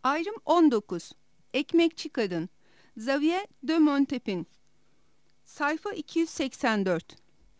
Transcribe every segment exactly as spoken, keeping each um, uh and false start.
Ayrım on dokuz. Ekmekçi Kadın. Xavier de Montepin. Sayfa iki yüz seksen dört.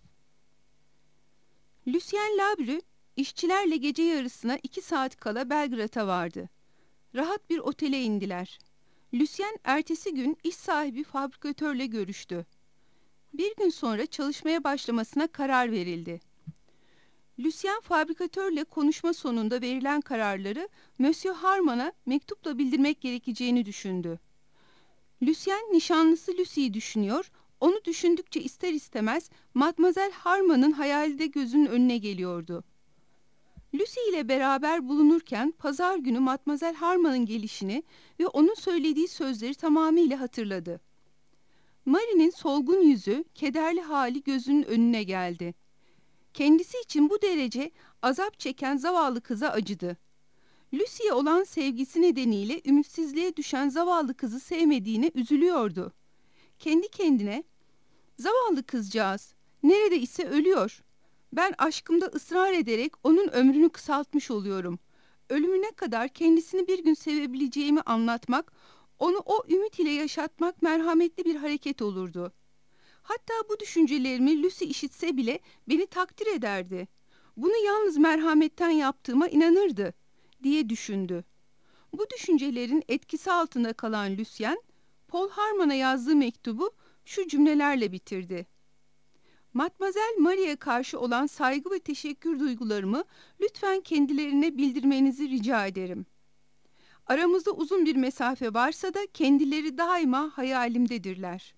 Lucien Labru, işçilerle gece yarısına iki saat kala Belgrad'a vardı. Rahat bir otele indiler. Lucien ertesi gün iş sahibi fabrikatörle görüştü. Bir gün sonra çalışmaya başlamasına karar verildi. Lucien fabrikatörle konuşma sonunda verilen kararları Monsieur Harman'a mektupla bildirmek gerekeceğini düşündü. Lucien nişanlısı Lucie'yi düşünüyor, onu düşündükçe ister istemez Mademoiselle Harman'ın hayali de gözünün önüne geliyordu. Lucie ile beraber bulunurken pazar günü Mademoiselle Harman'ın gelişini ve onun söylediği sözleri tamamıyla hatırladı. Marie'nin solgun yüzü, kederli hali gözünün önüne geldi. Kendisi için bu derece azap çeken zavallı kıza acıdı. Lucie'ye olan sevgisi nedeniyle ümitsizliğe düşen zavallı kızı sevmediğine üzülüyordu. Kendi kendine, zavallı kızcağız, nerede ise ölüyor. Ben aşkımda ısrar ederek onun ömrünü kısaltmış oluyorum. Ölümüne kadar kendisini bir gün sevebileceğimi anlatmak, onu o ümit ile yaşatmak merhametli bir hareket olurdu. Hatta bu düşüncelerimi Lucie işitse bile beni takdir ederdi. Bunu yalnız merhametten yaptığıma inanırdı, diye düşündü. Bu düşüncelerin etkisi altında kalan Lucien, Paul Harman'a yazdığı mektubu şu cümlelerle bitirdi. Mademoiselle Marie'ye karşı olan saygı ve teşekkür duygularımı lütfen kendilerine bildirmenizi rica ederim. Aramızda uzun bir mesafe varsa da kendileri daima hayalimdedirler.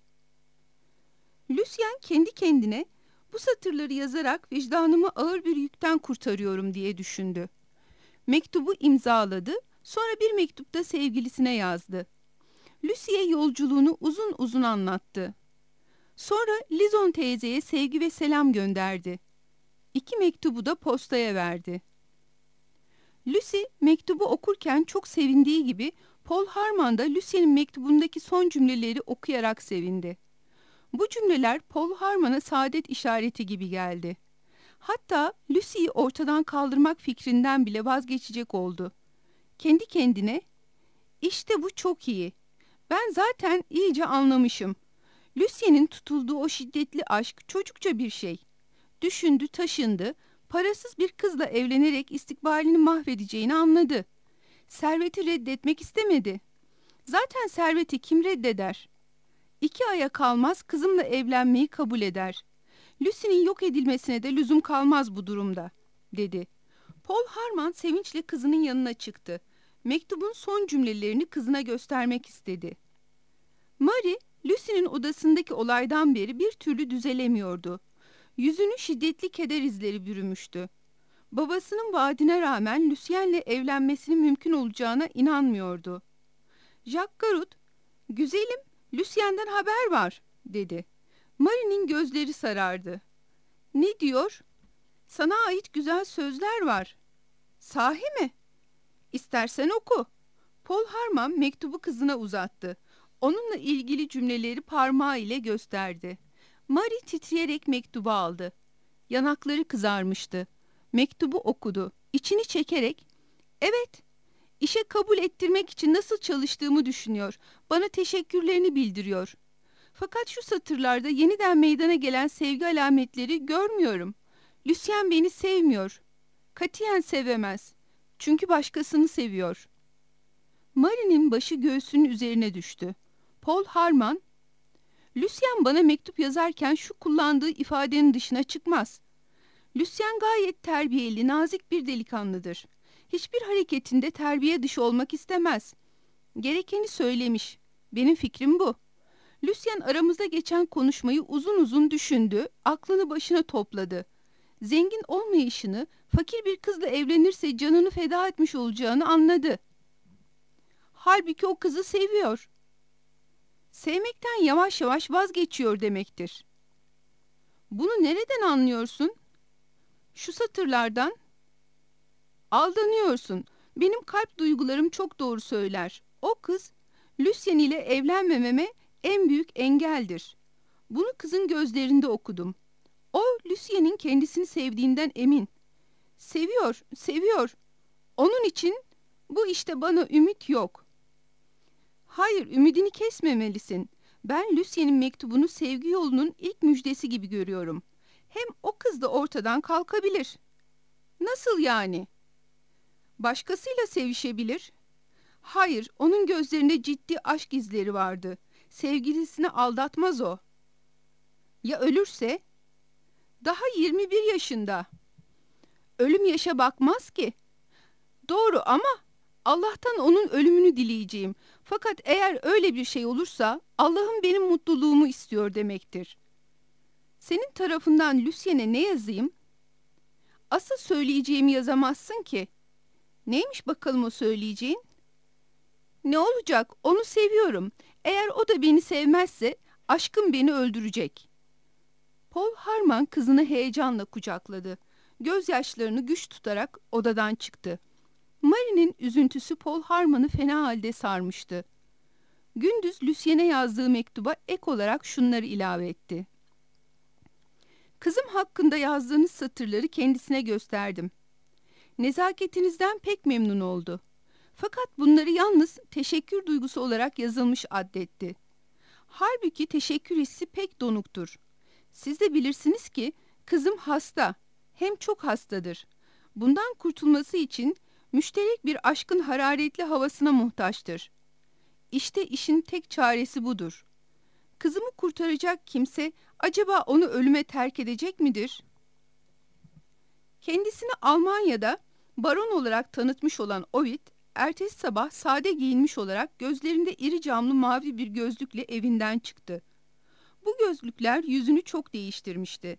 Lucien kendi kendine bu satırları yazarak vicdanımı ağır bir yükten kurtarıyorum diye düşündü. Mektubu imzaladı, sonra bir mektupta sevgilisine yazdı. Lucie'ye yolculuğunu uzun uzun anlattı. Sonra Lizon teyzeye sevgi ve selam gönderdi. İki mektubu da postaya verdi. Lucie mektubu okurken çok sevindiği gibi Paul Harman da Lucie'nin mektubundaki son cümleleri okuyarak sevindi. Bu cümleler Paul Harman'a saadet işareti gibi geldi. Hatta Lucie'yi ortadan kaldırmak fikrinden bile vazgeçecek oldu. Kendi kendine, işte bu çok iyi. Ben zaten iyice anlamışım. Lucie'nin tutulduğu o şiddetli aşk çocukça bir şey. Düşündü, taşındı, parasız bir kızla evlenerek istikbalini mahvedeceğini anladı. Serveti reddetmek istemedi. Zaten serveti kim reddeder? İki aya kalmaz kızımla evlenmeyi kabul eder. Lucie'nin yok edilmesine de lüzum kalmaz bu durumda, dedi. Paul Harman sevinçle kızının yanına çıktı. Mektubun son cümlelerini kızına göstermek istedi. Marie, Lucie'nin odasındaki olaydan beri bir türlü düzelemiyordu. Yüzünü şiddetli keder izleri bürümüştü. Babasının vaadine rağmen Lucien'le evlenmesinin mümkün olacağına inanmıyordu. Jacques Garut, "Güzelim, Lucien'den haber var," dedi. Marie'nin gözleri sarardı. "Ne diyor?" "Sana ait güzel sözler var." "Sahi mi?" "İstersen oku." Paul Harman mektubu kızına uzattı. Onunla ilgili cümleleri parmağı ile gösterdi. Marie titreyerek mektubu aldı. Yanakları kızarmıştı. Mektubu okudu. İçini çekerek, "Evet, işe kabul ettirmek için nasıl çalıştığımı düşünüyor. Bana teşekkürlerini bildiriyor. Fakat şu satırlarda yeniden meydana gelen sevgi alametleri görmüyorum. Lucien beni sevmiyor. Katiyen sevemez. Çünkü başkasını seviyor." Marie'nin başı göğsünün üzerine düştü. Paul Harman, "Lucien bana mektup yazarken şu kullandığı ifadenin dışına çıkmaz. Lucien gayet terbiyeli, nazik bir delikanlıdır. Hiçbir hareketinde terbiye dışı olmak istemez. Gerekeni söylemiş. Benim fikrim bu." Lucien aramızda geçen konuşmayı uzun uzun düşündü, aklını başına topladı. Zengin olmayışını, fakir bir kızla evlenirse canını feda etmiş olacağını anladı. Halbuki o kızı seviyor. Sevmekten yavaş yavaş vazgeçiyor demektir. Bunu nereden anlıyorsun? Şu satırlardan. Aldanıyorsun. Benim kalp duygularım çok doğru söyler. O kız, Lucien ile evlenmememe en büyük engeldir. Bunu kızın gözlerinde okudum. O, Lucien'in kendisini sevdiğinden emin. Seviyor, seviyor. Onun için Bu işte bana ümit yok. Hayır, ümidini kesmemelisin. Ben Lucy'nin mektubunu sevgi yolunun ilk müjdesi gibi görüyorum. Hem o kız da ortadan kalkabilir. Nasıl yani? Başkasıyla sevişebilir. Hayır, onun gözlerinde ciddi aşk izleri vardı. Sevgilisini aldatmaz o. Ya ölürse? Daha yirmi bir yaşında. Ölüm yaşa bakmaz ki. Doğru ama Allah'tan onun ölümünü dileyeceğim. Fakat eğer öyle bir şey olursa Allah'ım benim mutluluğumu istiyor demektir. Senin tarafından Lucien'e ne yazayım? Asıl söyleyeceğimi yazamazsın ki. Neymiş bakalım o söyleyeceğin? Ne olacak? Onu seviyorum. Eğer o da beni sevmezse aşkım beni öldürecek. Paul Harman kızını heyecanla kucakladı. Gözyaşlarını güç tutarak odadan çıktı. Marie'nin üzüntüsü Paul Harman'ı fena halde sarmıştı. Gündüz Lucien'e yazdığı mektuba ek olarak şunları ilave etti. Kızım hakkında yazdığınız satırları kendisine gösterdim. Nezaketinizden pek memnun oldu. Fakat bunları yalnız teşekkür duygusu olarak yazılmış addetti. Halbuki teşekkür hissi pek donuktur. Siz de bilirsiniz ki kızım hasta, hem çok hastadır. Bundan kurtulması için müşterek bir aşkın hararetli havasına muhtaçtır. İşte işin tek çaresi budur. Kızımı kurtaracak kimse acaba onu ölüme terk edecek midir? Kendisini Almanya'da baron olarak tanıtmış olan Ovid, ertesi sabah sade giyinmiş olarak gözlerinde iri camlı mavi bir gözlükle evinden çıktı. Bu gözlükler yüzünü çok değiştirmişti.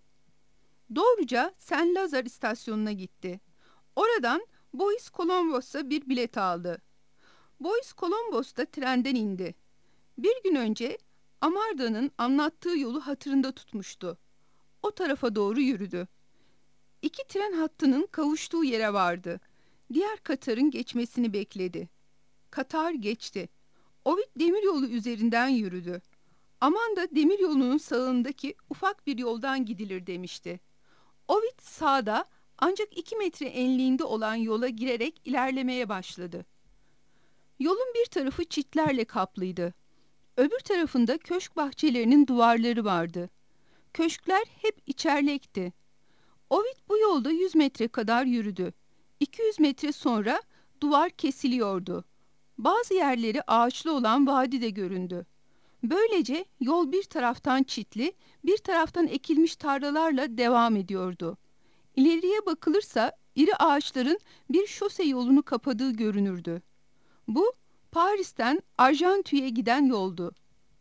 Doğruca Saint Lazare istasyonuna gitti. Oradan Bois Colombos'a bir bilet aldı. Bois Colombos'ta trenden indi. Bir gün önce Amarda'nın anlattığı yolu hatırında tutmuştu. O tarafa doğru yürüdü. İki tren hattının kavuştuğu yere vardı. Diğer katarın geçmesini bekledi. Katar geçti. Ovid demiryolu üzerinden yürüdü. Amanda demiryolunun sağındaki ufak bir yoldan gidilir demişti. Ovid sağda ancak iki metre enliğinde olan yola girerek ilerlemeye başladı. Yolun bir tarafı çitlerle kaplıydı. Öbür tarafında köşk bahçelerinin duvarları vardı. Köşkler hep içerlekti. Ovid bu yolda yüz metre kadar yürüdü. iki yüz metre sonra duvar kesiliyordu. Bazı yerleri ağaçlı olan vadi de göründü. Böylece yol bir taraftan çitli, bir taraftan ekilmiş tarlalarla devam ediyordu. İleriye bakılırsa iri ağaçların bir şose yolunu kapadığı görünürdü. Bu Paris'ten Argenteuil'e giden yoldu.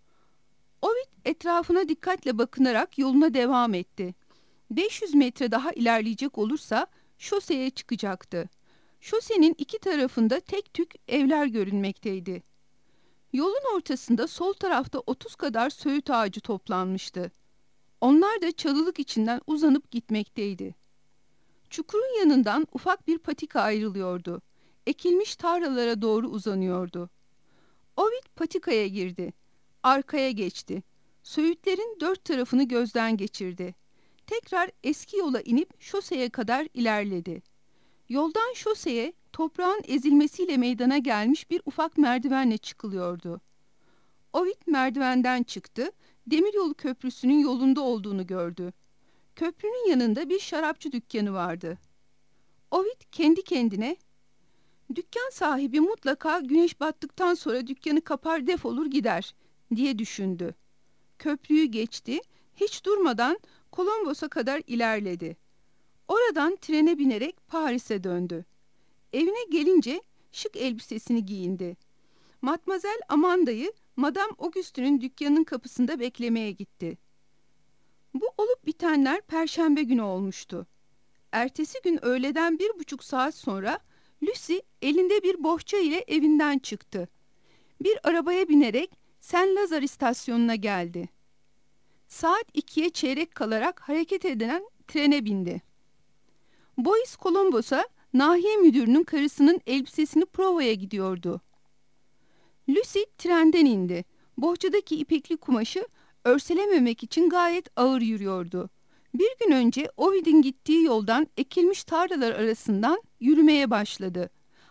Ovid etrafına dikkatle bakınarak yoluna devam etti. beş yüz metre daha ilerleyecek olursa şoseye çıkacaktı. Şosenin iki tarafında tek tük evler görünmekteydi. Yolun ortasında sol tarafta otuz kadar söğüt ağacı toplanmıştı. Onlar da çalılık içinden uzanıp gitmekteydi. Çukurun yanından ufak bir patika ayrılıyordu. Ekilmiş tarlalara doğru uzanıyordu. Ovid patikaya girdi. Arkaya geçti. Söğütlerin dört tarafını gözden geçirdi. Tekrar eski yola inip şoseye kadar ilerledi. Yoldan şoseye toprağın ezilmesiyle meydana gelmiş bir ufak merdivenle çıkılıyordu. Ovid merdivenden çıktı, demiryolu köprüsünün yolunda olduğunu gördü. Köprünün yanında bir şarapçı dükkanı vardı. Ovid kendi kendine, "Dükkan sahibi mutlaka güneş battıktan sonra dükkanı kapar defolur gider," diye düşündü. Köprüyü geçti, hiç durmadan Colombos'a kadar ilerledi. Oradan trene binerek Paris'e döndü. Evine gelince şık elbisesini giyindi. Matmazel Amanda'yı Madame Auguste'nin dükkanının kapısında beklemeye gitti. Bu olup bitenler Perşembe günü olmuştu. Ertesi gün öğleden bir buçuk saat sonra Lucy elinde bir bohça ile evinden çıktı. Bir arabaya binerek Saint Lazare istasyonuna geldi. Saat ikiye çeyrek kalarak hareket edilen trene bindi. Bois Colombos'a nahiye müdürünün karısının elbisesini provaya gidiyordu. Lucy trenden indi. Bohçadaki ipekli kumaşı örselememek için gayet ağır yürüyordu. Bir gün önce Ovid'in gittiği yoldan ekilmiş tarlalar arasından yürümeye başladı.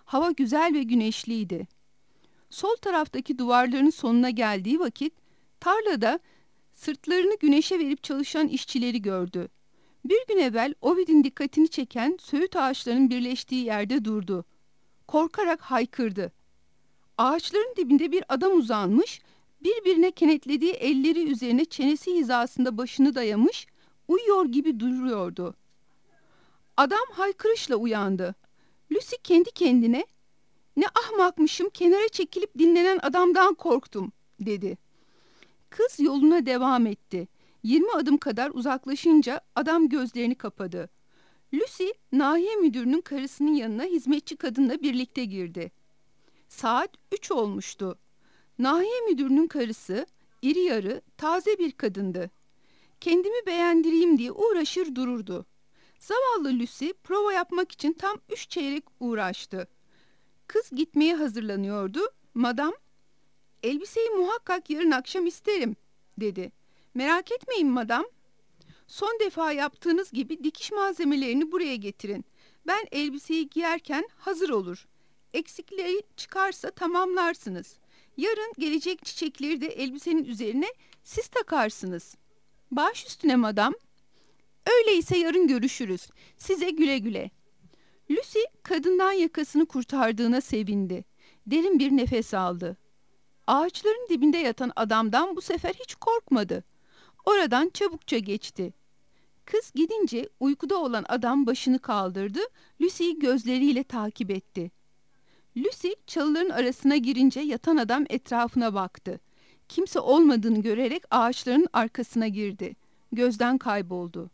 Hava güzel ve güneşliydi. Sol taraftaki duvarların sonuna geldiği vakit tarlada sırtlarını güneşe verip çalışan işçileri gördü. Bir gün evvel Ovid'in dikkatini çeken söğüt ağaçlarının birleştiği yerde durdu. Korkarak haykırdı. Ağaçların dibinde bir adam uzanmış, birbirine kenetlediği elleri üzerine çenesi hizasında başını dayamış, uyuyor gibi duruyordu. Adam haykırışla uyandı. Lucy kendi kendine, "Ne ahmakmışım, kenara çekilip dinlenen adamdan korktum," dedi. Kız yoluna devam etti. Yirmi adım kadar uzaklaşınca adam gözlerini kapadı. Lucy, nahiye müdürünün karısının yanına hizmetçi kadınla birlikte girdi. Saat üç olmuştu. Nahiye müdürünün karısı, iri yarı, taze bir kadındı. Kendimi beğendireyim diye uğraşır dururdu. Zavallı Lucy, prova yapmak için tam üç çeyrek uğraştı. Kız gitmeye hazırlanıyordu. Madam, "Elbiseyi muhakkak yarın akşam isterim," dedi. "Merak etmeyin madam. Son defa yaptığınız gibi dikiş malzemelerini buraya getirin. Ben elbiseyi giyerken hazır olur. Eksikleri çıkarsa tamamlarsınız. Yarın gelecek çiçekleri de elbisenin üzerine siz takarsınız." "Baş üstüne madam." "Öyleyse yarın görüşürüz. Size güle güle." Lucy kadından yakasını kurtardığına sevindi. Derin bir nefes aldı. Ağaçların dibinde yatan adamdan bu sefer hiç korkmadı. Oradan çabukça geçti. Kız gidince uykuda olan adam başını kaldırdı, Lucy'yi gözleriyle takip etti. Lucy çalıların arasına girince yatan adam etrafına baktı. Kimse olmadığını görerek ağaçların arkasına girdi. Gözden kayboldu.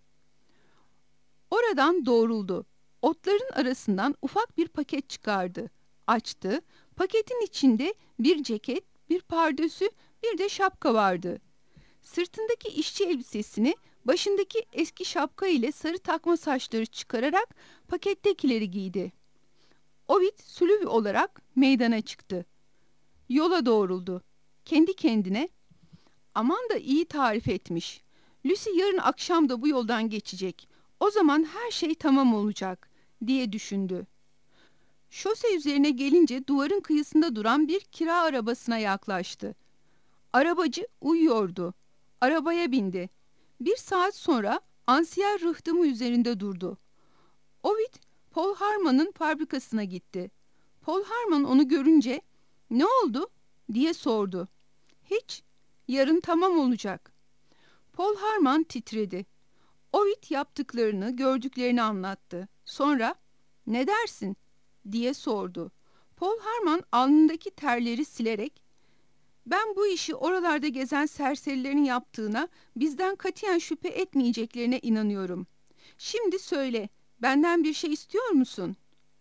Oradan doğruldu. Otların arasından ufak bir paket çıkardı. Açtı. Paketin içinde bir ceket, bir pardösü, bir de şapka vardı. Sırtındaki işçi elbisesini, başındaki eski şapka ile sarı takma saçları çıkararak pakettekileri giydi. Ovid sülüv olarak meydana çıktı. Yola doğruldu. Kendi kendine, "Aman da iyi tarif etmiş. Lucy yarın akşam da bu yoldan geçecek. O zaman her şey tamam olacak," diye düşündü. Şose üzerine gelince duvarın kıyısında duran bir kira arabasına yaklaştı. Arabacı uyuyordu. Arabaya bindi. Bir saat sonra ansiyer rıhtımı üzerinde durdu. Ovid, Paul Harmon'ın fabrikasına gitti. Paul Harmon onu görünce, "Ne oldu?" diye sordu. "Hiç, yarın tamam olacak." Paul Harmon titredi. Ovid yaptıklarını, gördüklerini anlattı. Sonra, "Ne dersin?" diye sordu. Paul Harmon alnındaki terleri silerek, "Ben bu işi oralarda gezen serserilerin yaptığına, bizden katiyen şüphe etmeyeceklerine inanıyorum. Şimdi söyle, benden bir şey istiyor musun?"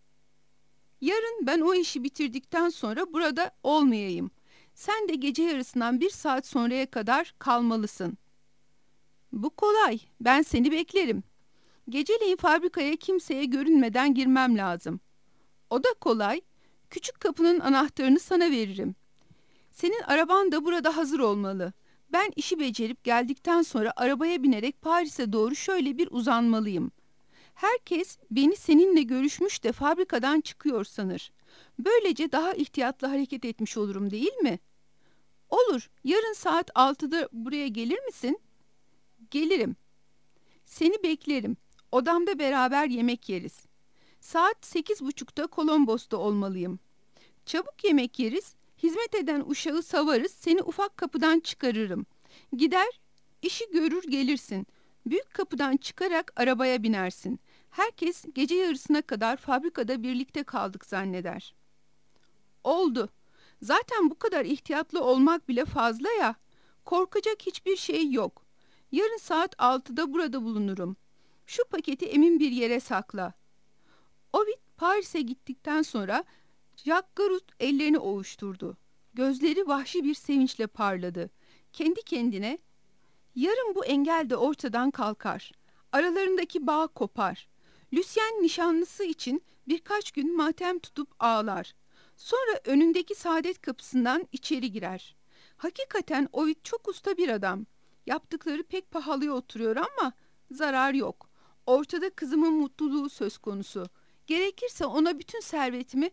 "Yarın ben o işi bitirdikten sonra burada olmayayım. Sen de gece yarısından bir saat sonraya kadar kalmalısın." "Bu kolay, ben seni beklerim. Geceleyin fabrikaya kimseye görünmeden girmem lazım." "O da kolay, küçük kapının anahtarını sana veririm. Senin araban da burada hazır olmalı. Ben işi becerip geldikten sonra arabaya binerek Paris'e doğru şöyle bir uzanmalıyım. Herkes beni seninle görüşmüş de fabrikadan çıkıyor sanır. Böylece daha ihtiyatlı hareket etmiş olurum, değil mi?" "Olur, yarın saat altıda buraya gelir misin?" "Gelirim." "Seni beklerim. Odamda beraber yemek yeriz. Saat sekiz buçukta Kolombos'ta olmalıyım. Çabuk yemek yeriz, hizmet eden uşağı savarız, seni ufak kapıdan çıkarırım. Gider, işi görür gelirsin. Büyük kapıdan çıkarak arabaya binersin. Herkes gece yarısına kadar fabrikada birlikte kaldık zanneder." "Oldu. Zaten bu kadar ihtiyatlı olmak bile fazla ya. Korkacak hiçbir şey yok. Yarın saat altıda burada bulunurum. Şu paketi emin bir yere sakla." Ovid Paris'e gittikten sonra Jacques Garut ellerini ovuşturdu. Gözleri vahşi bir sevinçle parladı. Kendi kendine, "Yarın bu engel de ortadan kalkar. Aralarındaki bağ kopar. Lucien nişanlısı için birkaç gün matem tutup ağlar. Sonra önündeki saadet kapısından içeri girer. Hakikaten Ovid çok usta bir adam. Yaptıkları pek pahalıya oturuyor ama zarar yok. Ortada kızımın mutluluğu söz konusu. Gerekirse ona bütün servetimi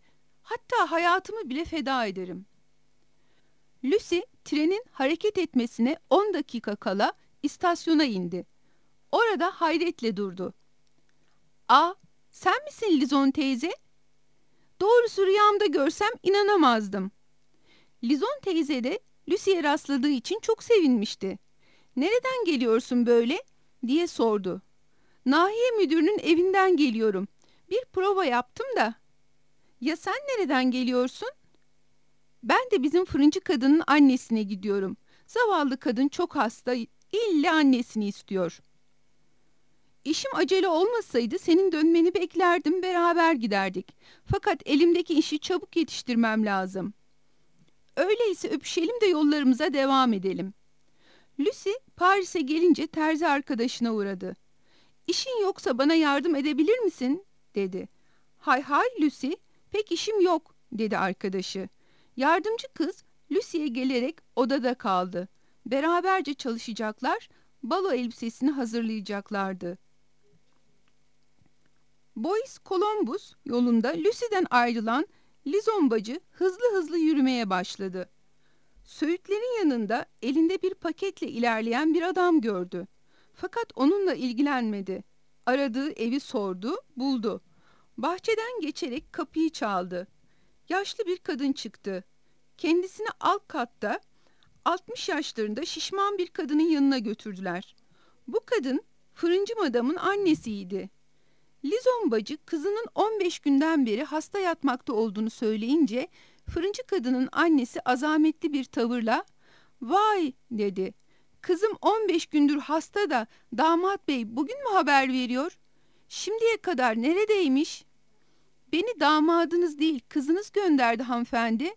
Hatta hayatımı bile feda ederim. Lucy trenin hareket etmesine on dakika kala istasyona indi. Orada hayretle durdu. "Aa, sen misin Lizon teyze?" Doğrusu rüyamda görsem inanamazdım. Lizon teyze de Lucy'ye rastladığı için çok sevinmişti. "Nereden geliyorsun böyle?" diye sordu. "Nahiye müdürünün evinden geliyorum. Bir prova yaptım da." "Ya sen nereden geliyorsun?" "Ben de bizim fırıncı kadının annesine gidiyorum. Zavallı kadın çok hasta, illa annesini istiyor." "İşim acele olmasaydı senin dönmeni beklerdim, beraber giderdik. Fakat elimdeki işi çabuk yetiştirmem lazım." "Öyleyse öpüşelim de yollarımıza devam edelim." Lucy Paris'e gelince terzi arkadaşına uğradı. "İşin yoksa bana yardım edebilir misin?" dedi. "Hay hay Lucy, pek işim yok," dedi arkadaşı. Yardımcı kız Lucy'ye gelerek odada kaldı. Beraberce çalışacaklar, balo elbisesini hazırlayacaklardı. Bois Columbus yolunda Lucy'den ayrılan Lizon bacı hızlı hızlı yürümeye başladı. Söğütlerin yanında elinde bir paketle ilerleyen bir adam gördü. Fakat onunla ilgilenmedi. Aradığı evi sordu, buldu. Bahçeden geçerek kapıyı çaldı. Yaşlı bir kadın çıktı. Kendisini alt katta altmış yaşlarında şişman bir kadının yanına götürdüler. Bu kadın fırıncı madamın annesiydi. Lizon bacı kızının on beş günden beri hasta yatmakta olduğunu söyleyince fırıncı kadının annesi azametli bir tavırla "Vay," dedi. "Kızım on beş gündür hasta da damat bey bugün mü haber veriyor? Şimdiye kadar neredeymiş?" "Beni damadınız değil kızınız gönderdi hanımefendi."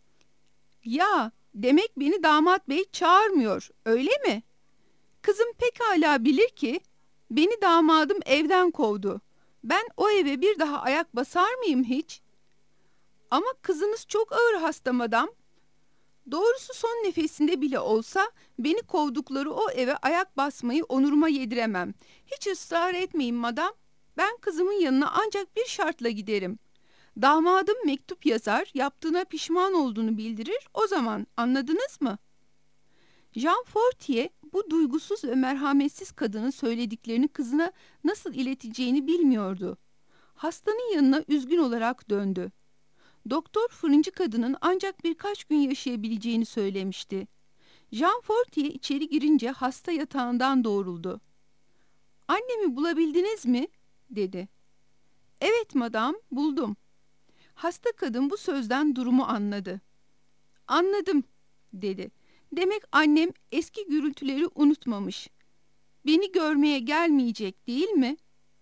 "Ya, demek beni damat bey çağırmıyor, öyle mi? Kızım pekala bilir ki beni damadım evden kovdu. Ben o eve bir daha ayak basar mıyım hiç? Ama kızınız çok ağır hasta madam. Doğrusu son nefesinde bile olsa beni kovdukları o eve ayak basmayı onuruma yediremem. Hiç ısrar etmeyin madam. Ben kızımın yanına ancak bir şartla giderim. Damadım mektup yazar, yaptığına pişman olduğunu bildirir, o zaman, anladınız mı?" Jean Fortier bu duygusuz ve merhametsiz kadının söylediklerini kızına nasıl ileteceğini bilmiyordu. Hastanın yanına üzgün olarak döndü. Doktor fırıncı kadının ancak birkaç gün yaşayabileceğini söylemişti. Jean Fortier içeri girince hasta yatağından doğruldu. "Annemi bulabildiniz mi?" dedi. "Evet madam, buldum." Hasta kadın bu sözden durumu anladı. "Anladım," dedi. "Demek annem eski gürültüleri unutmamış. Beni görmeye gelmeyecek değil mi?"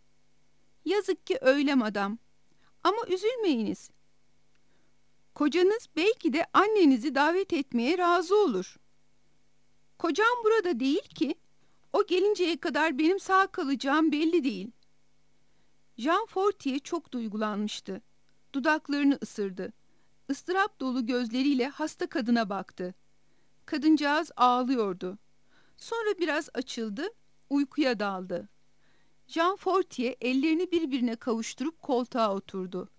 "Yazık ki öyle madam. Ama üzülmeyiniz. Kocanız belki de annenizi davet etmeye razı olur." "Kocam burada değil ki. O gelinceye kadar benim sağ kalacağım belli değil." Jean Fortier çok duygulanmıştı. Dudaklarını ısırdı. Istırap dolu gözleriyle hasta kadına baktı. Kadıncağız ağlıyordu. Sonra biraz açıldı, uykuya daldı. Jean Fortier ellerini birbirine kavuşturup koltuğa oturdu.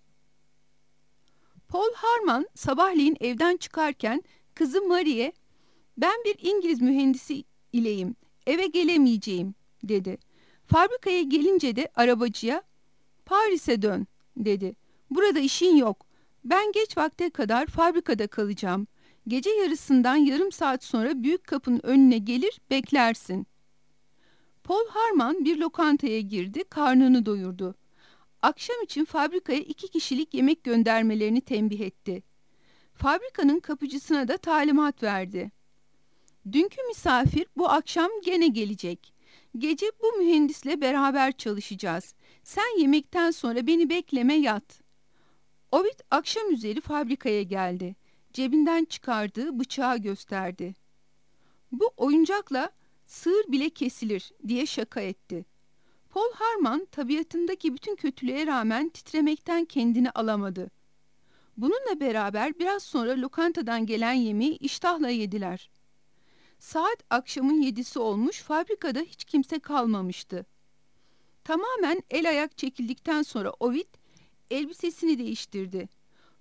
Paul Harman sabahleyin evden çıkarken kızı Marie'ye "Ben bir İngiliz mühendisi ileyim, eve gelemeyeceğim," dedi. Fabrikaya gelince de arabacıya "Paris'e dön," dedi. "Burada işin yok. Ben geç vakte kadar fabrikada kalacağım. Gece yarısından yarım saat sonra büyük kapının önüne gelir beklersin." Paul Harman bir lokantaya girdi, karnını doyurdu. Akşam için fabrikaya iki kişilik yemek göndermelerini tembih etti. Fabrikanın kapıcısına da talimat verdi. "Dünkü misafir bu akşam gene gelecek. Gece bu mühendisle beraber çalışacağız. Sen yemekten sonra beni bekleme, yat." Ovid akşam üzeri fabrikaya geldi. Cebinden çıkardığı bıçağı gösterdi. "Bu oyuncakla sığır bile kesilir," diye şaka etti. Paul Harman tabiatındaki bütün kötülüğe rağmen titremekten kendini alamadı. Bununla beraber biraz sonra lokantadan gelen yemeği iştahla yediler. Saat akşamın yedisi olmuş, fabrikada hiç kimse kalmamıştı. Tamamen el ayak çekildikten sonra Ovid elbisesini değiştirdi.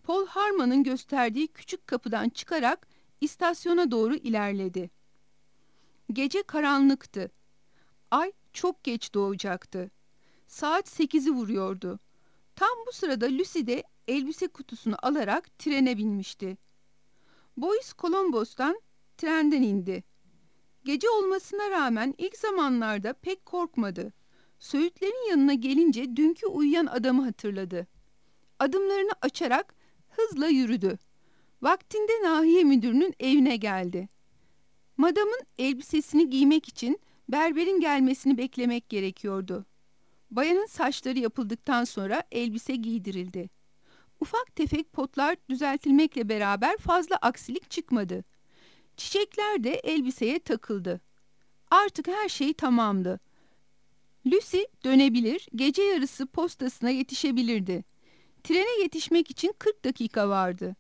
Paul Harmon'ın gösterdiği küçük kapıdan çıkarak istasyona doğru ilerledi. Gece karanlıktı. Ay çok geç doğacaktı. Saat sekizi vuruyordu. Tam bu sırada Lucy de elbise kutusunu alarak trene binmişti. Bois Columbus'tan trenden indi. Gece olmasına rağmen ilk zamanlarda pek korkmadı. Söğütlerin yanına gelince dünkü uyuyan adamı hatırladı. Adımlarını açarak hızla yürüdü. Vaktinde nahiye müdürünün evine geldi. Madamın elbisesini giymek için berberin gelmesini beklemek gerekiyordu. Bayanın saçları yapıldıktan sonra elbise giydirildi. Ufak tefek potlar düzeltilmekle beraber fazla aksilik çıkmadı. Çiçekler de elbiseye takıldı. Artık her şey tamamdı. Lucy dönebilir, gece yarısı postasına yetişebilirdi. Trene yetişmek için kırk dakika vardı.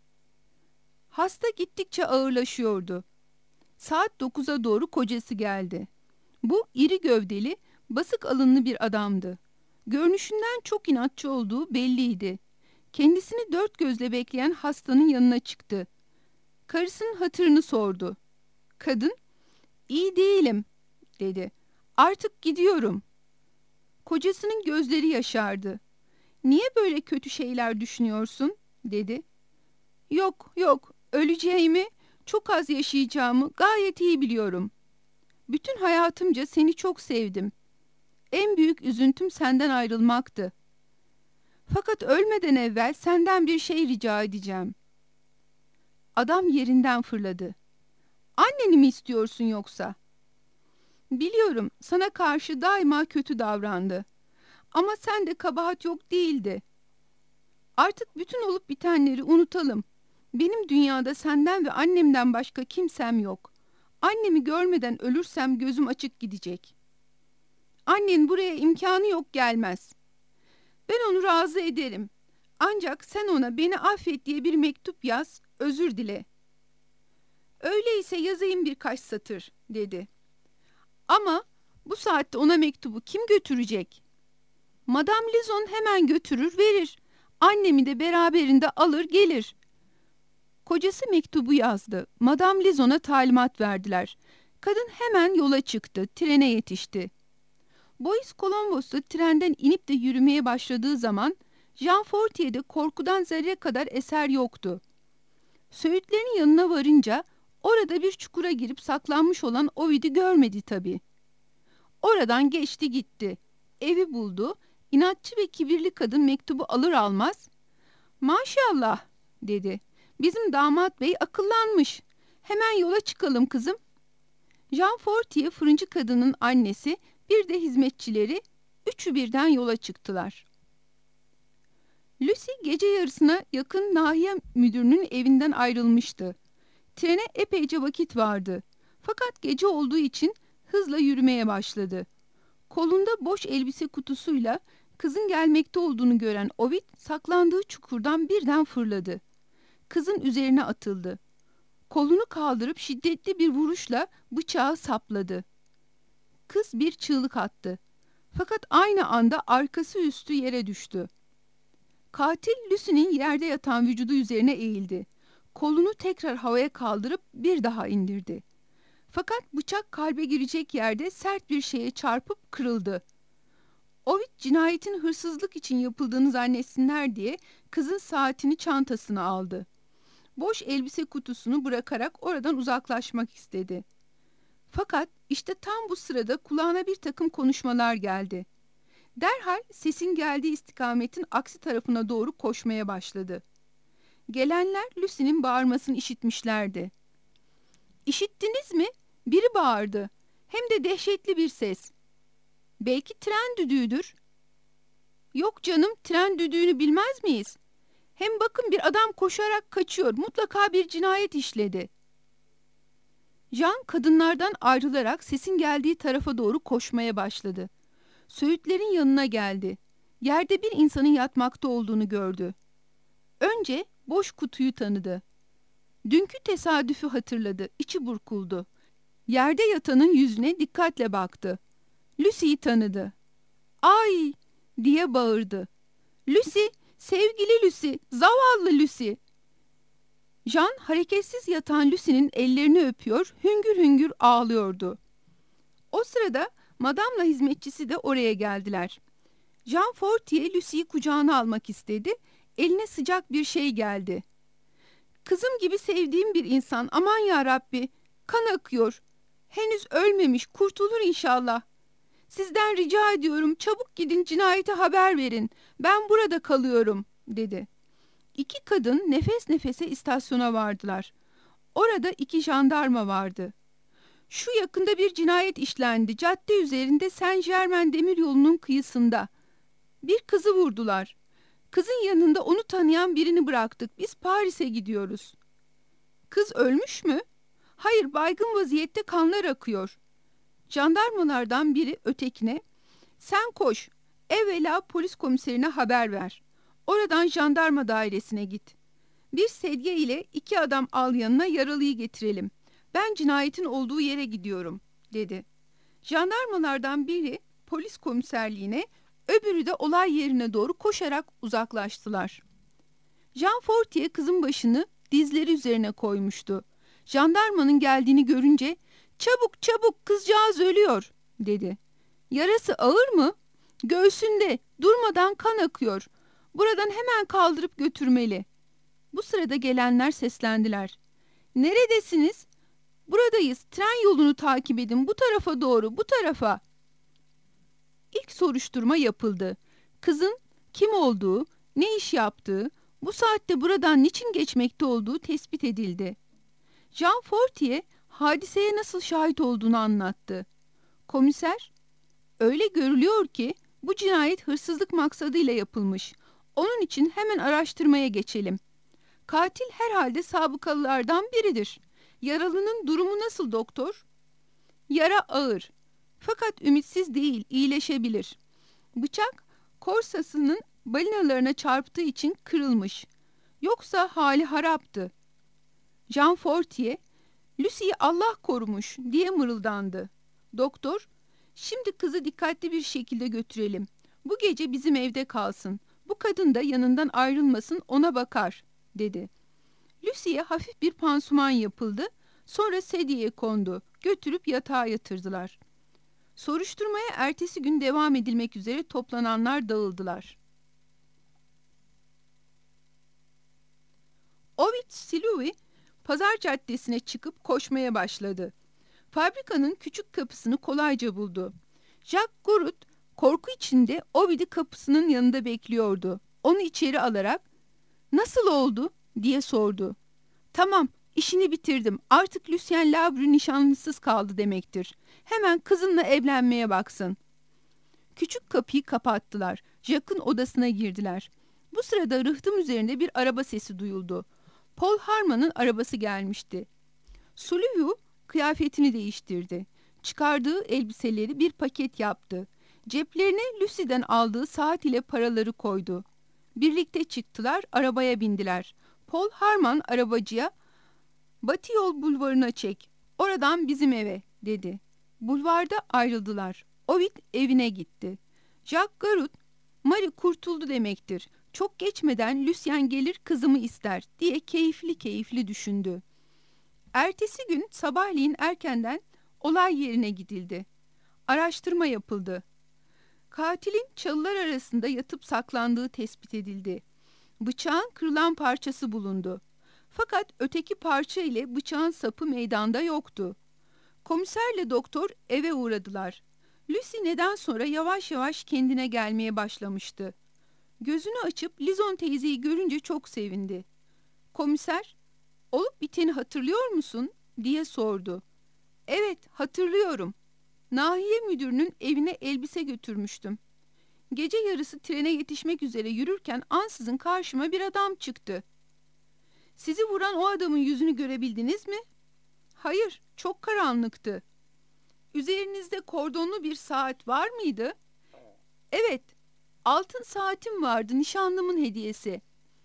Hasta gittikçe ağırlaşıyordu. Saat dokuza doğru kocası geldi. Bu iri gövdeli, basık alınlı bir adamdı. Görünüşünden çok inatçı olduğu belliydi. Kendisini dört gözle bekleyen hastanın yanına çıktı. Karısının hatırını sordu. Kadın, "İyi değilim," dedi. "Artık gidiyorum." Kocasının gözleri yaşardı. "Niye böyle kötü şeyler düşünüyorsun?" dedi. "Yok, yok, öleceğimi, çok az yaşayacağımı gayet iyi biliyorum. Bütün hayatımca seni çok sevdim. En büyük üzüntüm senden ayrılmaktı. Fakat ölmeden evvel senden bir şey rica edeceğim." Adam yerinden fırladı. "Anneni mi istiyorsun yoksa?" "Biliyorum, sana karşı daima kötü davrandı. Ama sende kabahat yok değildi. Artık bütün olup bitenleri unutalım. Benim dünyada senden ve annemden başka kimsem yok. Annemi görmeden ölürsem gözüm açık gidecek. Annen buraya imkanı yok gelmez. Ben onu razı ederim. Ancak sen ona beni affet diye bir mektup yaz, özür dile." "Öyleyse yazayım birkaç satır," dedi. "Ama bu saatte ona mektubu kim götürecek?" "Madame Lizon hemen götürür verir. Annemi de beraberinde alır gelir." Kocası mektubu yazdı. Madame Lizon'a talimat verdiler. Kadın hemen yola çıktı. Trene yetişti. Bois Columbus'ta trenden inip de yürümeye başladığı zaman Jean Fortier'de korkudan zerre kadar eser yoktu. Söğütlerin yanına varınca orada bir çukura girip saklanmış olan Ovid'i görmedi tabii. Oradan geçti gitti. Evi buldu. İnatçı ve kibirli kadın mektubu alır almaz, "Maşallah," dedi. "Bizim damat bey akıllanmış. Hemen yola çıkalım kızım." Jean Fortier fırıncı kadının annesi, bir de hizmetçileri, üçü birden yola çıktılar. Lucy gece yarısına yakın nahiye müdürünün evinden ayrılmıştı. Trene epeyce vakit vardı. Fakat gece olduğu için hızla yürümeye başladı. Kolunda boş elbise kutusuyla kızın gelmekte olduğunu gören Ovid saklandığı çukurdan birden fırladı. Kızın üzerine atıldı. Kolunu kaldırıp şiddetli bir vuruşla bıçağı sapladı. Kız bir çığlık attı. Fakat aynı anda arkası üstü yere düştü. Katil Lucy'nin yerde yatan vücudu üzerine eğildi. Kolunu tekrar havaya kaldırıp bir daha indirdi. Fakat bıçak kalbe girecek yerde sert bir şeye çarpıp kırıldı. Ovid cinayetin hırsızlık için yapıldığını zannetsinler diye kızın saatini çantasına aldı. Boş elbise kutusunu bırakarak oradan uzaklaşmak istedi. Fakat işte tam bu sırada kulağına bir takım konuşmalar geldi. Derhal sesin geldiği istikametin aksi tarafına doğru koşmaya başladı. Gelenler Lucy'nin bağırmasını işitmişlerdi. "İşittiniz mi?" Biri bağırdı. Hem de dehşetli bir ses. "Belki tren düdüğüdür." "Yok canım, tren düdüğünü bilmez miyiz? Hem bakın bir adam koşarak kaçıyor. Mutlaka bir cinayet işledi." Jean kadınlardan ayrılarak sesin geldiği tarafa doğru koşmaya başladı. Söğütlerin yanına geldi. Yerde bir insanın yatmakta olduğunu gördü. Önce boş kutuyu tanıdı. Dünkü tesadüfü hatırladı. İçi burkuldu. Yerde yatanın yüzüne dikkatle baktı. Lucy'yi tanıdı. "Ay!" diye bağırdı. "Lucy, Sevgili Lucy, zavallı Lucy. Jean hareketsiz yatan Lucy'nin ellerini öpüyor, hüngür hüngür ağlıyordu. O sırada madamla hizmetçisi de oraya geldiler. Jean Fortier Lucy'yi kucağına almak istedi. Eline sıcak bir şey geldi. Kızım gibi sevdiğim bir insan, aman yarabbi, kan akıyor. Henüz ölmemiş, kurtulur inşallah. Sizden rica ediyorum, çabuk gidin cinayete haber verin. Ben burada kalıyorum, dedi. İki kadın nefes nefese istasyona vardılar. Orada iki jandarma vardı. Şu yakında bir cinayet işlendi. Cadde üzerinde Saint Germain demiryolunun kıyısında. Bir kızı vurdular. Kızın yanında onu tanıyan birini bıraktık. Biz Paris'e gidiyoruz. Kız ölmüş mü? Hayır, baygın vaziyette, kanlar akıyor. Jandarmalardan biri ötekine, sen koş, evvela polis komiserine haber ver. Oradan jandarma dairesine git. Bir sedye ile iki adam al yanına, yaralıyı getirelim. Ben cinayetin olduğu yere gidiyorum, dedi. Jandarmalardan biri polis komiserliğine, öbürü de olay yerine doğru koşarak uzaklaştılar. Jean Fortier kızın başını dizleri üzerine koymuştu. Jandarmanın geldiğini görünce, çabuk çabuk, kızcağız ölüyor, dedi. Yarası ağır mı? Göğsünde, durmadan kan akıyor. Buradan hemen kaldırıp götürmeli. Bu sırada gelenler seslendiler. Neredesiniz? Buradayız, tren yolunu takip edin, bu tarafa doğru, bu tarafa. İlk soruşturma yapıldı. Kızın kim olduğu, ne iş yaptığı, bu saatte buradan niçin geçmekte olduğu tespit edildi. Jean Fortier hadiseye nasıl şahit olduğunu anlattı. Komiser, öyle görülüyor ki bu cinayet hırsızlık maksadıyla yapılmış. Onun için hemen araştırmaya geçelim. Katil herhalde sabıkalılardan biridir. Yaralının durumu nasıl doktor? Yara ağır. Fakat ümitsiz değil, iyileşebilir. Bıçak, korsasının balinalarına çarptığı için kırılmış. Yoksa hali haraptı. Jean Fortier, Lucy'yi Allah korumuş diye mırıldandı. Doktor, şimdi kızı dikkatli bir şekilde götürelim. Bu gece bizim evde kalsın. Bu kadın da yanından ayrılmasın, ona bakar, dedi. Lucy'ye hafif bir pansuman yapıldı. Sonra sedyeye kondu. Götürüp yatağa yatırdılar. Soruşturmaya ertesi gün devam edilmek üzere toplananlar dağıldılar. Ovid Silouy Pazar Caddesi'ne çıkıp koşmaya başladı. Fabrikanın küçük kapısını kolayca buldu. Jacques Gurut korku içinde Ovid'i kapısının yanında bekliyordu. Onu içeri alarak "Nasıl oldu?" diye sordu. "Tamam, işini bitirdim. Artık Lucien Labru nişanlısız kaldı demektir. Hemen kızınla evlenmeye baksın." Küçük kapıyı kapattılar. Jacques'ın odasına girdiler. Bu sırada rıhtım üzerinde bir araba sesi duyuldu. Paul Harman'ın arabası gelmişti. Sullivan kıyafetini değiştirdi. Çıkardığı elbiseleri bir paket yaptı. Ceplerine Lucy'den aldığı saat ile paraları koydu. Birlikte çıktılar, arabaya bindiler. Paul Harman arabacıya, "Batı yol bulvarına çek, oradan bizim eve," dedi. Bulvarda ayrıldılar. Ovid evine gitti. Jacques Garut, "Marie kurtuldu demektir. Çok geçmeden Lucien gelir kızımı ister," diye keyifli keyifli düşündü. Ertesi gün sabahleyin erkenden olay yerine gidildi. Araştırma yapıldı. Katilin çalılar arasında yatıp saklandığı tespit edildi. Bıçağın kırılan parçası bulundu. Fakat öteki parça ile bıçağın sapı meydanda yoktu. Komiserle doktor eve uğradılar. Lucy neden sonra yavaş yavaş kendine gelmeye başlamıştı. Gözünü açıp Lizon teyzeyi görünce çok sevindi. Komiser, "Olup biteni hatırlıyor musun?" diye sordu. "Evet, hatırlıyorum. Nahiye müdürünün evine elbise götürmüştüm. Gece yarısı trene yetişmek üzere yürürken ansızın karşıma bir adam çıktı." "Sizi vuran o adamın yüzünü görebildiniz mi?" "Hayır, çok karanlıktı." "Üzerinizde kordonlu bir saat var mıydı?" "Evet, altın saatim vardı, nişanlımın hediyesi."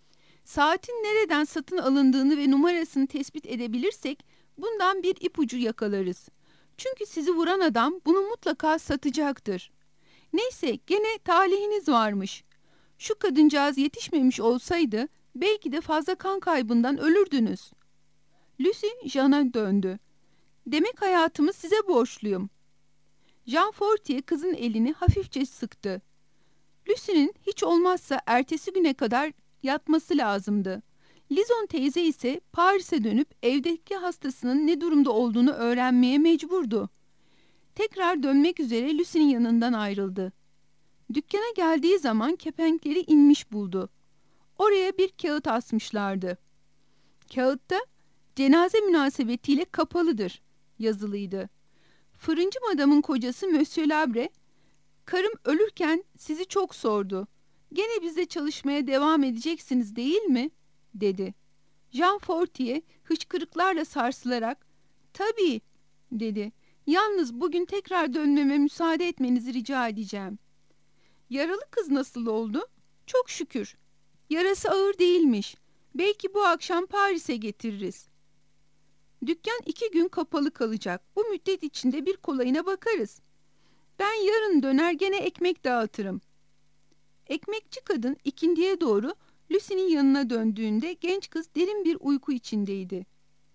"Saatin nereden satın alındığını ve numarasını tespit edebilirsek bundan bir ipucu yakalarız. Çünkü sizi vuran adam bunu mutlaka satacaktır. Neyse, gene talihiniz varmış. Şu kadıncağız yetişmemiş olsaydı belki de fazla kan kaybından ölürdünüz. Lucy Jean'a döndü. Demek hayatımı size borçluyum. Jean Fortier kızın elini hafifçe sıktı. Lucy'nin hiç olmazsa ertesi güne kadar yatması lazımdı. Lizon teyze ise Paris'e dönüp evdeki hastasının ne durumda olduğunu öğrenmeye mecburdu. Tekrar dönmek üzere Lucy'nin yanından ayrıldı. Dükkana geldiği zaman kepenkleri inmiş buldu. Oraya bir kağıt asmışlardı. Kağıtta cenaze münasebetiyle kapalıdır yazılıydı. Fırıncı madamın kocası Monsieur Labre, karım ölürken sizi çok sordu. Gene bize çalışmaya devam edeceksiniz değil mi? Dedi. Jean Fortier hıçkırıklarla sarsılarak tabii dedi. Yalnız bugün tekrar dönmeme müsaade etmenizi rica edeceğim. Yaralı kız nasıl oldu? Çok şükür. Yarası ağır değilmiş. Belki bu akşam Paris'e getiririz. Dükkan iki gün kapalı kalacak. Bu müddet içinde bir kolayına bakarız. Ben yarın döner gene ekmek dağıtırım. Ekmekçi kadın ikindiye doğru Lucy'nin yanına döndüğünde genç kız derin bir uyku içindeydi.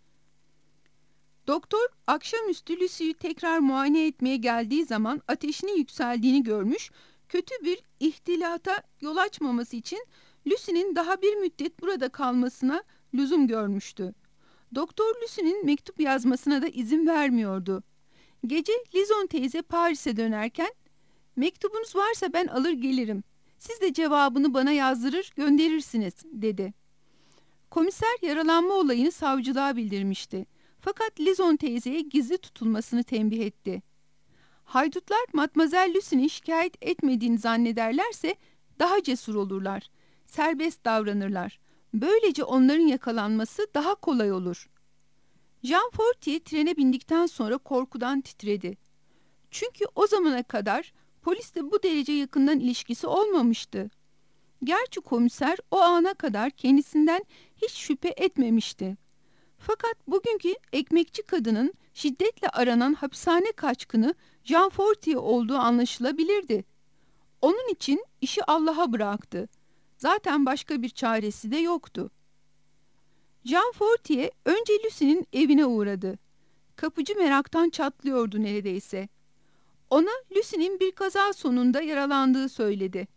Doktor akşamüstü Lucy'yi tekrar muayene etmeye geldiği zaman ateşinin yükseldiğini görmüş, kötü bir ihtilata yol açmaması için Lucy'nin daha bir müddet burada kalmasına lüzum görmüştü. Doktor Lucy'nin mektup yazmasına da izin vermiyordu. Gece Lizon teyze Paris'e dönerken, "Mektubunuz varsa ben alır gelirim. Siz de cevabını bana yazdırır gönderirsiniz," dedi. Komiser yaralanma olayını savcılığa bildirmişti. Fakat Lizon teyzeye gizli tutulmasını tembih etti. Haydutlar Matmazel Lucy'nin şikayet etmediğini zannederlerse daha cesur olurlar, serbest davranırlar. Böylece onların yakalanması daha kolay olur. Jean Fortier trene bindikten sonra korkudan titredi. Çünkü o zamana kadar polisle bu derece yakından ilişkisi olmamıştı. Gerçi komiser o ana kadar kendisinden hiç şüphe etmemişti. Fakat bugünkü ekmekçi kadının şiddetle aranan hapishane kaçkını Jean Fortier olduğu anlaşılabilirdi. Onun için işi Allah'a bıraktı. Zaten başka bir çaresi de yoktu. Jean Fortier önce Lucy'nin evine uğradı. Kapıcı meraktan çatlıyordu neredeyse. Ona Lucy'nin bir kaza sonunda yaralandığı söyledi.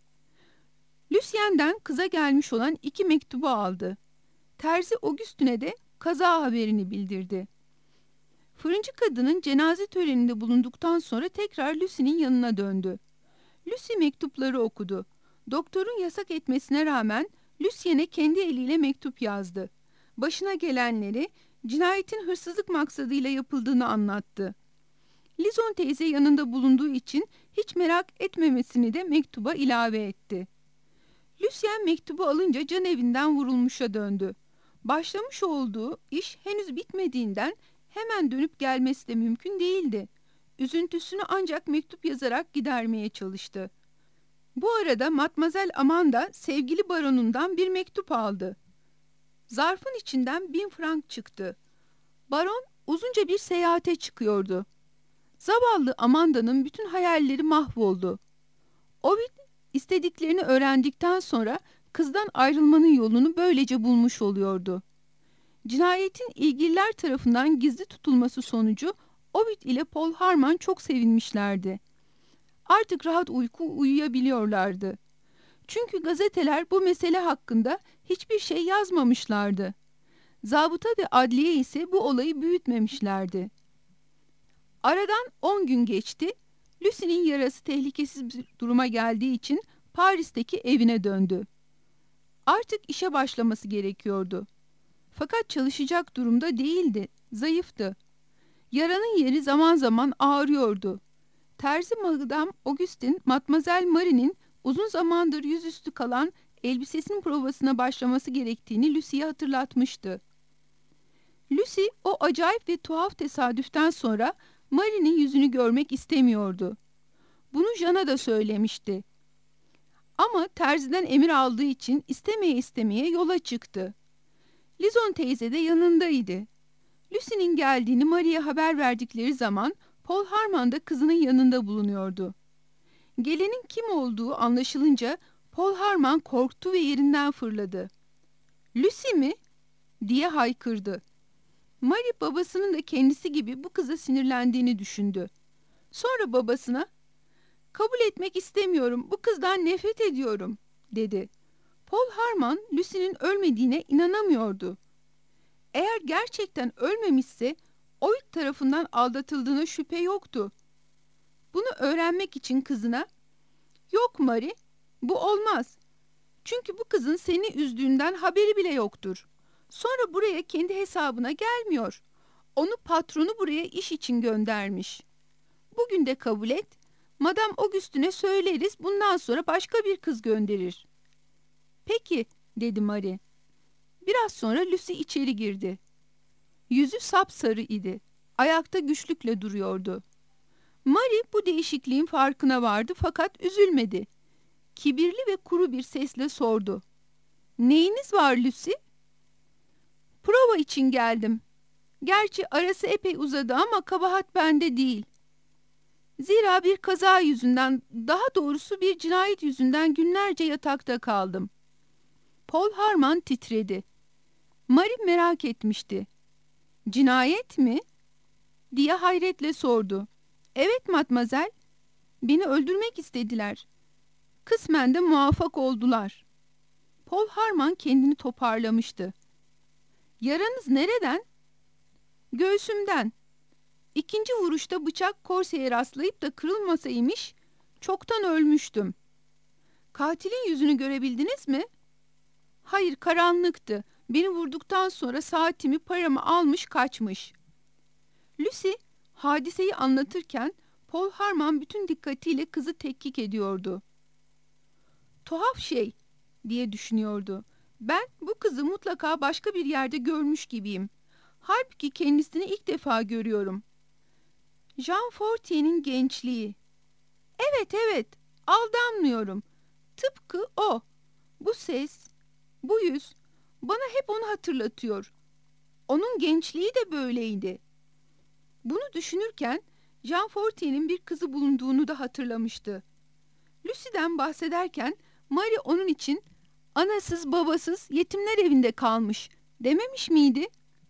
Lucien'den kıza gelmiş olan iki mektubu aldı. Terzi Augustine'e de kaza haberini bildirdi. Fırıncı kadının cenaze töreninde bulunduktan sonra tekrar Lucy'nin yanına döndü. Lucy mektupları okudu. Doktorun yasak etmesine rağmen Lucien'e kendi eliyle mektup yazdı. Başına gelenleri, cinayetin hırsızlık maksadıyla yapıldığını anlattı. Lizon teyze yanında bulunduğu için hiç merak etmemesini de mektuba ilave etti. Lucien mektubu alınca can evinden vurulmuşa döndü. Başlamış olduğu iş henüz bitmediğinden hemen dönüp gelmesi de mümkün değildi. Üzüntüsünü ancak mektup yazarak gidermeye çalıştı. Bu arada Matmazel Amanda sevgili baronundan bir mektup aldı. Zarfın içinden bin frank çıktı. Baron uzunca bir seyahate çıkıyordu. Zavallı Amanda'nın bütün hayalleri mahvoldu. Ovid istediklerini öğrendikten sonra kızdan ayrılmanın yolunu böylece bulmuş oluyordu. Cinayetin ilgililer tarafından gizli tutulması sonucu Ovid ile Paul Harman çok sevinmişlerdi. Artık rahat uyku uyuyabiliyorlardı. Çünkü gazeteler bu mesele hakkında hiçbir şey yazmamışlardı. Zabıta ve adliye ise bu olayı büyütmemişlerdi. Aradan on gün geçti. Lucy'nin yarası tehlikesiz bir duruma geldiği için Paris'teki evine döndü. Artık işe başlaması gerekiyordu. Fakat çalışacak durumda değildi, zayıftı. Yaranın yeri zaman zaman ağrıyordu. Terzi Madame Auguste, Mademoiselle Marie'nin uzun zamandır yüzüstü kalan elbisesinin provasına başlaması gerektiğini Lucy'ye hatırlatmıştı. Lucy o acayip ve tuhaf tesadüften sonra Marie'nin yüzünü görmek istemiyordu. Bunu Jean'a da söylemişti. Ama terziden emir aldığı için istemeye istemeye yola çıktı. Lizon teyze de yanındaydı. Lucy'nin geldiğini Marie'ye haber verdikleri zaman Paul Harman da kızının yanında bulunuyordu. Gelenin kim olduğu anlaşılınca Paul Harman korktu ve yerinden fırladı. "Lucy mi?" diye haykırdı. Mary babasının da kendisi gibi bu kıza sinirlendiğini düşündü. Sonra babasına, "Kabul etmek istemiyorum, bu kızdan nefret ediyorum," dedi. Paul Harman, Lucy'nin ölmediğine inanamıyordu. Eğer gerçekten ölmemişse, Oid tarafından aldatıldığına şüphe yoktu. Bunu öğrenmek için kızına, "Yok Mary, bu olmaz. Çünkü bu kızın seni üzdüğünden haberi bile yoktur. Sonra buraya kendi hesabına gelmiyor. Onu patronu buraya iş için göndermiş. Bugün de kabul et. Madame Auguste'üne söyleriz, bundan sonra başka bir kız gönderir." "Peki," dedi Mary. Biraz sonra Lucy içeri girdi. Yüzü sapsarı idi. Ayakta güçlükle duruyordu. Mary bu değişikliğin farkına vardı fakat üzülmedi. Kibirli ve kuru bir sesle sordu. "Neyiniz var Lucy?" "Prova için geldim. Gerçi arası epey uzadı ama kabahat bende değil. Zira bir kaza yüzünden, daha doğrusu bir cinayet yüzünden günlerce yatakta kaldım." Paul Harman titredi. Mary merak etmişti. "Cinayet mi?" diye hayretle sordu. "Evet matmazel. Beni öldürmek istediler. Kısmen de muvaffak oldular." Paul Harman kendini toparlamıştı. "Yaranız nereden?" "Göğsümden. İkinci vuruşta bıçak korseye rastlayıp da kırılmasaymış, çoktan ölmüştüm." "Katilin yüzünü görebildiniz mi?" "Hayır, karanlıktı. Beni vurduktan sonra saatimi, paramı almış kaçmış." Lucy hadiseyi anlatırken Paul Harman bütün dikkatiyle kızı tetkik ediyordu. "Tuhaf şey," diye düşünüyordu. "Ben bu kızı mutlaka başka bir yerde görmüş gibiyim. Halbuki kendisini ilk defa görüyorum. Jean Fortier'in gençliği. Evet evet, aldanmıyorum. Tıpkı o. Bu ses, bu yüz bana hep onu hatırlatıyor. Onun gençliği de böyleydi." Bunu düşünürken Jean Fortier'in bir kızı bulunduğunu da hatırlamıştı. Lucy'den bahsederken Mary onun için anasız babasız yetimler evinde kalmış dememiş miydi?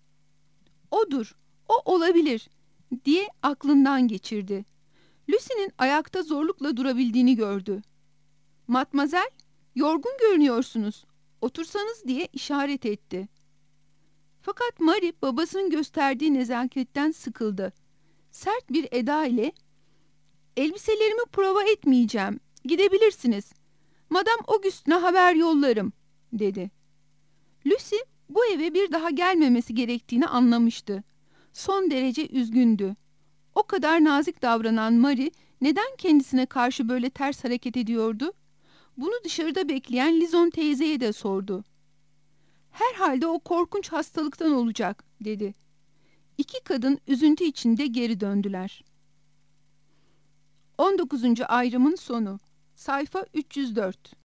"Odur, o olabilir," diye aklından geçirdi. Lucy'nin ayakta zorlukla durabildiğini gördü. "Matmazel, yorgun görünüyorsunuz. Otursanız," diye işaret etti. Fakat Mary babasının gösterdiği nezaketten sıkıldı. Sert bir eda ile, "Elbiselerimi prova etmeyeceğim. Gidebilirsiniz. Madame Auguste'na haber yollarım," dedi. Lucy bu eve bir daha gelmemesi gerektiğini anlamıştı. Son derece üzgündü. O kadar nazik davranan Mary neden kendisine karşı böyle ters hareket ediyordu? Bunu dışarıda bekleyen Lizon teyzeye de sordu. "Herhalde o korkunç hastalıktan olacak," dedi. İki kadın üzüntü içinde geri döndüler. on dokuzuncu ayrımın sonu. Sayfa üç yüz dört.